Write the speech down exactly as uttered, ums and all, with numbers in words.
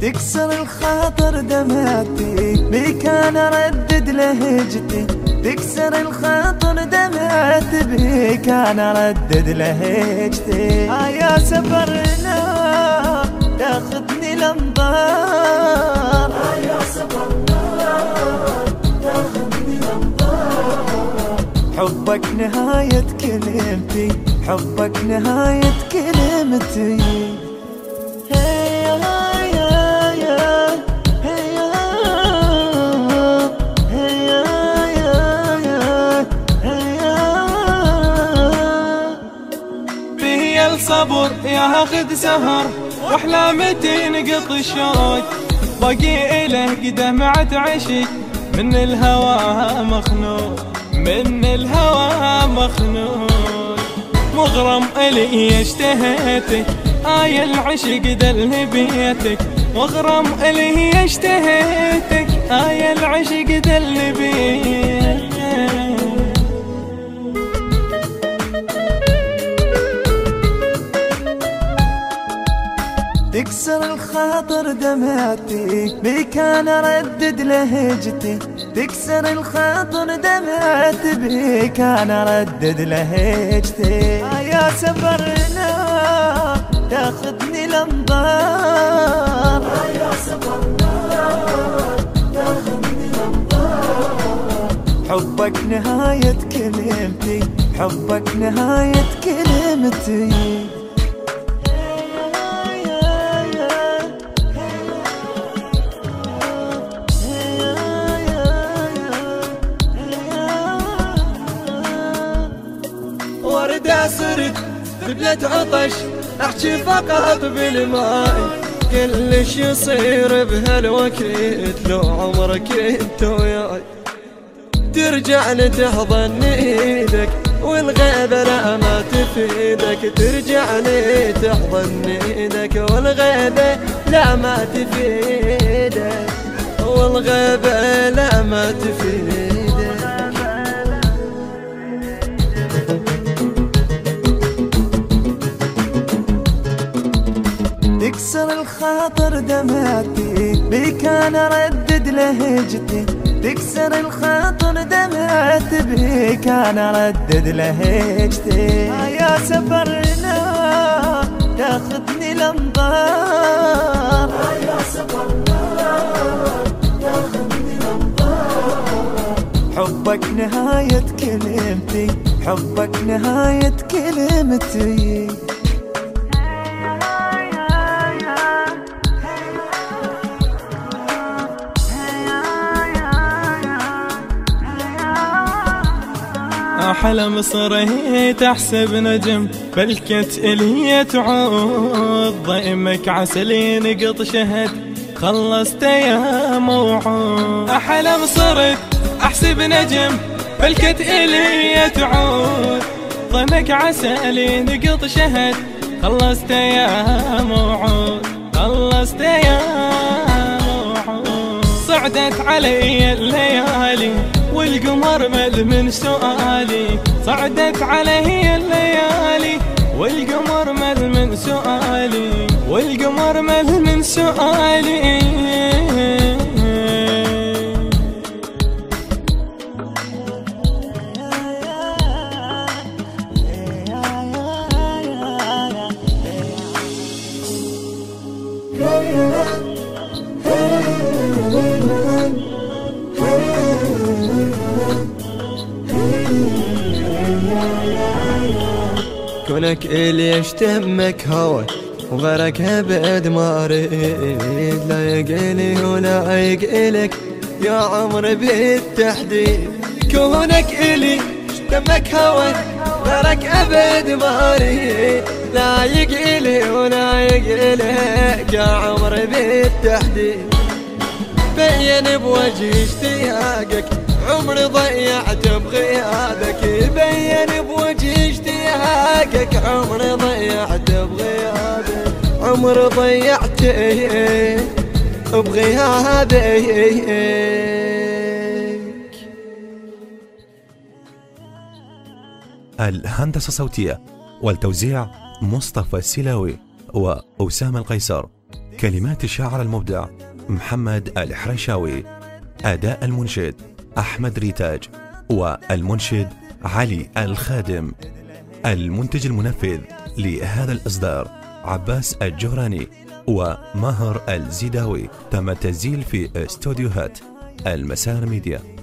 تكسر الخاطر دمعتي بيك انا ردد لهجتي، تكسر الخاطر دمعتي بيك انا ردد لهجتي. آه يا سفرنا تاخذني الانظار، آه يا سفرنا تاخذني الانظار. حبك نهاية كلمتي، حبك نهاية كلمتي. الصبر ياخذ سهر واحلامتي نقط الشوق، باقي له دمعة عشق من الهوى مخنوق، من الهوى مخنوق. مغرم الي اشتهيتك آي العشق دل بيتك، مغرم الي اشتهيتك آي العشق دل بيتك. تكسر الخاطر دمعتي بيك انا ردد لهجتي، تكسر الخاطر دمعتي بيك انا ردد لهجتي. آه يا سفرنا تاخذني الانظار، آه يا سفرنا تاخذني الانظار. حبك نهاية كلمتي، حبك نهاية كلمتي. وردة صرت ذبلة عطش احكي فقط بالماي، كلش يصير بهالوقت لو عمرك انت وياي. ترجعني تحضن ايدك والغيبة لا ما تفيدك، ترجعني تحضن ايدك والغيبة لا ما تفيدك، والغيبة لا ما تفيدك. تكسر الخاطر دمعتي بيك انا ردد لهجتي، تكسر الخاطر دمعتي بيك انا ردد لهجتي. آه يا سفرنا تاخذني الانظار، آه يا سفرنا تاخذني الانظار. حبك نهاية كلمتي، حبك نهاية كلمتي. حلم صريت احسب نجم بلكت الي تعود، ضيمك عسلي نقط شهد خلصت يا موعود. احلم صرت احسب نجم بلكت الي تعود، ضيمك عسلي نقط شهد خلصت يا موعود، خلصت يا موعود. صعدت علي الليالي والقمر مل من سؤالي، صعدت علي الليالي والقمر مل من سؤالي، والقمر مل من سؤالي. كونك إلي يشتمك هوى وغيرك ابد ما اريد، لا يقلي ولا يقلك يا عمري بالتحديد. كونك إلي يشتمك هوى غيرك ابد ما اريد، لا يقلي ولا يقلك يا عمري بالتحديد. بين بوجه اشتياقك عمري ضيعت بغيابك، بين بوجه اشتياقك عمري ضيعت بغيابك، عمري ضيعت بغيابك. الهندسة الصوتية والتوزيع مصطفى السلاوي وأسامة القيصر. كلمات الشاعر المبدع محمد الحريشاوي، أداء المنشد أحمد ريتاج، والمنشد علي الخادم. المنتج المنفذ لهذا الإصدار عباس الجهراني وماهر الزيداوي. تم التسجيل في استوديوهات المسار ميديا.